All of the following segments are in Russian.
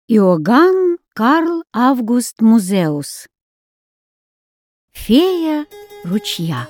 Иоганн Карл Август Музеус. Фея ручья.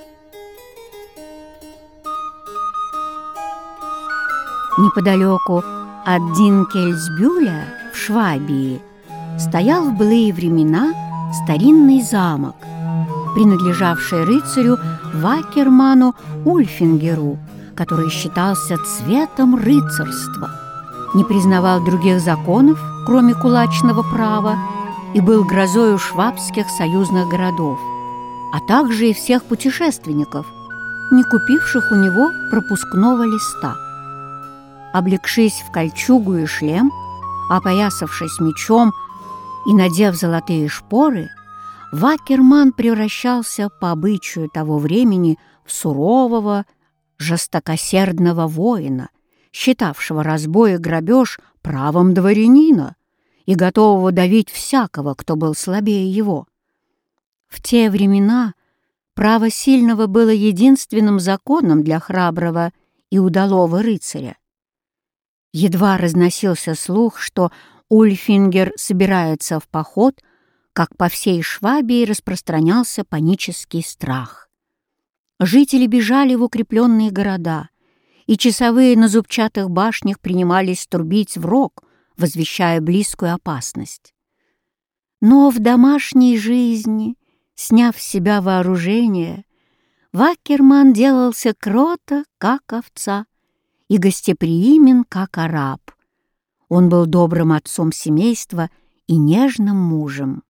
Неподалеку от Динкельсбюля в Швабии стоял в былые времена старинный замок, принадлежавший рыцарю Вакерману Ульфингеру, который считался цветом рыцарства, не признавал других законов, кроме кулачного права, и был грозою швабских союзных городов, а также и всех путешественников, не купивших у него пропускного листа. Облегшись в кольчугу и шлем, опоясавшись мечом и надев золотые шпоры, Вакерман превращался по обычаю того времени в сурового, жестокосердного воина, считавшего разбой и грабеж правом дворянина и готового давить всякого, кто был слабее его. В те времена право сильного было единственным законом для храброго и удалого рыцаря. Едва разносился слух, что Ульфингер собирается в поход, как по всей Швабии распространялся панический страх. Жители бежали в укрепленные города, и часовые на зубчатых башнях принимались трубить в рог, возвещая близкую опасность. Но в домашней жизни, сняв с себя вооружение, Вакерман делался кроток, как овца, и гостеприимен, как араб. Он был добрым отцом семейства и нежным мужем.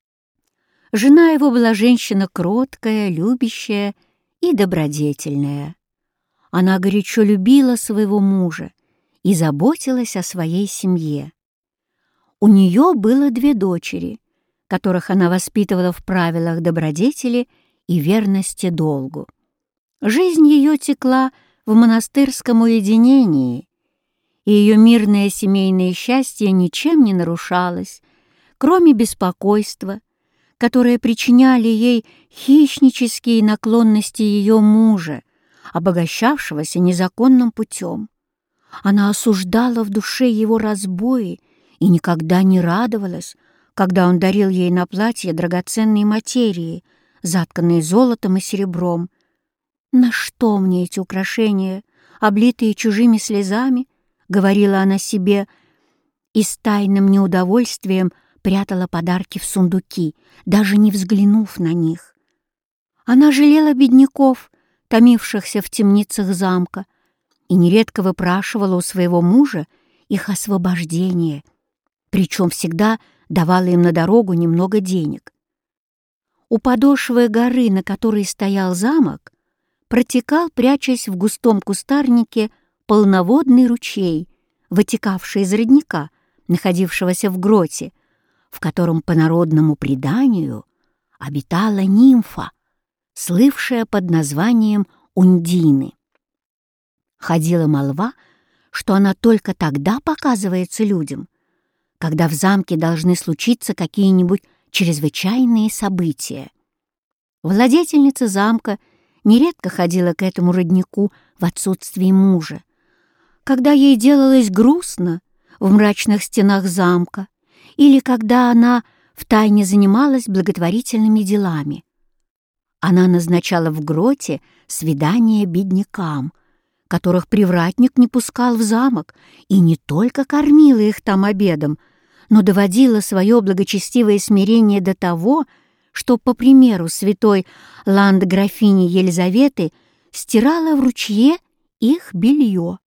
Жена его была женщина кроткая, любящая и добродетельная. Она горячо любила своего мужа и заботилась о своей семье. У нее было 2 дочери, которых она воспитывала в правилах добродетели и верности долгу. Жизнь ее текла в монастырском уединении, и ее мирное семейное счастье ничем не нарушалось, кроме беспокойства, которое причиняли ей хищнические наклонности ее мужа, обогащавшегося незаконным путем. Она осуждала в душе его разбои и никогда не радовалась, когда он дарил ей на платье драгоценные материи, затканные золотом и серебром. «На что мне эти украшения, облитые чужими слезами?» — говорила она себе, и с тайным неудовольствием прятала подарки в сундуки, даже не взглянув на них. Она жалела бедняков, томившихся в темницах замка, и нередко выпрашивала у своего мужа их освобождение, причем всегда давала им на дорогу немного денег. У подошвы горы, на которой стоял замок, протекал, прячась в густом кустарнике, полноводный ручей, вытекавший из родника, находившегося в гроте, в котором, по народному преданию, обитала нимфа, слывшая под названием Ундины. Ходила молва, что она только тогда показывается людям, когда в замке должны случиться какие-нибудь чрезвычайные события. Владетельница замка нередко ходила к этому роднику в отсутствие мужа, когда ей делалось грустно в мрачных стенах замка или когда она втайне занималась благотворительными делами. Она назначала в гроте свидания беднякам, которых привратник не пускал в замок, и не только кормила их там обедом, но доводила свое благочестивое смирение до того, что, по примеру святой ландграфини Елизаветы, стирала в ручье их белье.